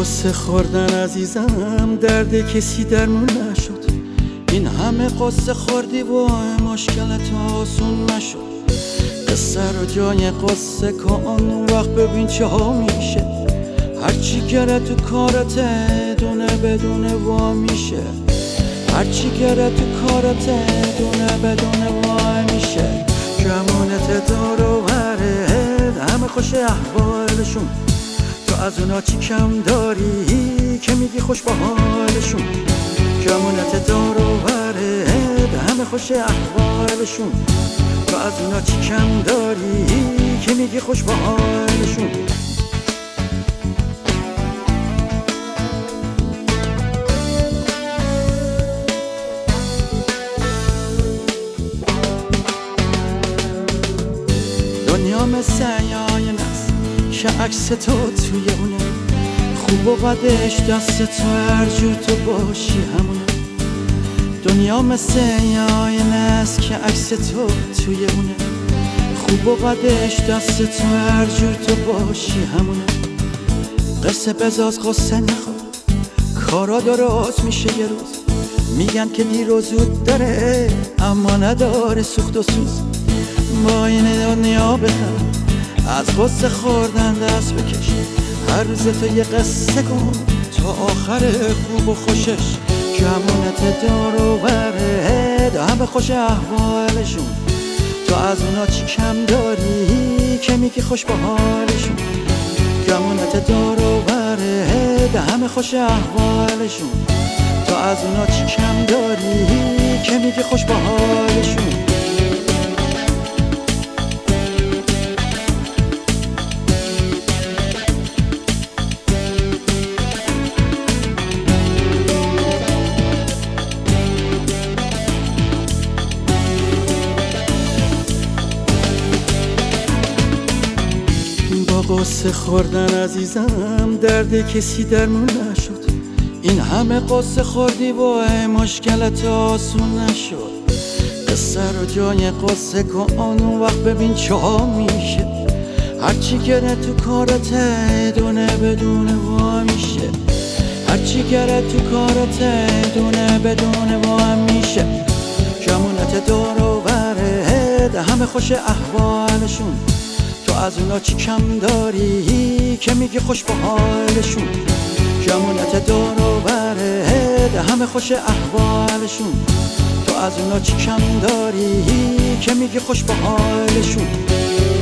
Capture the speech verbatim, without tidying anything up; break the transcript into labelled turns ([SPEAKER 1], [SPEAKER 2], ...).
[SPEAKER 1] قصه خوردن عزیزم درد کسی درمون نشد. این همه قصه خوردی و مشکلت آسون نشد. قصه رو جای قصه کن اون وقت ببین چه ها میشه. هرچی گره تو کارت دونه بدونه وا میشه. هرچی گره تو کارت دونه بدونه وا میشه. جمعونت دار و برد همه خوش احوالشون. تو از اونا چی کم داری که میگی خوش با حالشون. جمعونت دار و برد همه خوش احوالشون. تو از اونا چی کم داری که میگی خوش با حالشون. دنیا مثل عیان است که عکس تو توی اونه. خوب و بدش دست تو، هر جور تو باشی همونه. دنیا مثل عیان است که عکس تو توی اونه. خوب و بدش دست تو، هر جور تو باشی همونه. قصه بزاز قصه نخور، کارا درست میشه یه روز. میگن که دیر و زود داره اما نداره سوخت و سوز. با این دنیا بخند، از قصه خوردن دست بکش. هر روز تو یه قصه کن تا آخر خوب و خوشش. جمعونت دار و برد همه خوش احوالشون. تو از اونا چی کم داری که میگی خوش با حالشون. جمعونت دار و برد همه خوش احوالشون. تو از اونا چی کم داری که میگی خوش با حالشون. قصه خوردن عزیزم درد کسی درمون نشد. این همه قصه خوردی و مشکلت آسون نشد. قصه رو جای قصه کن اون وقت ببین چه ها میشه. هرچی گره تو کارت دونه بدونه وا میشه. هرچی گره تو کارت دونه بدونه وا میشه. جمعونت دار و برد همه خوش احوالشون. تو از اونا چی کم داری که میگی خوش با حالشون. جمعونت دار و برد همه خوش احوالشون. تو از اونا چی کم داری که میگی خوش با حالشون.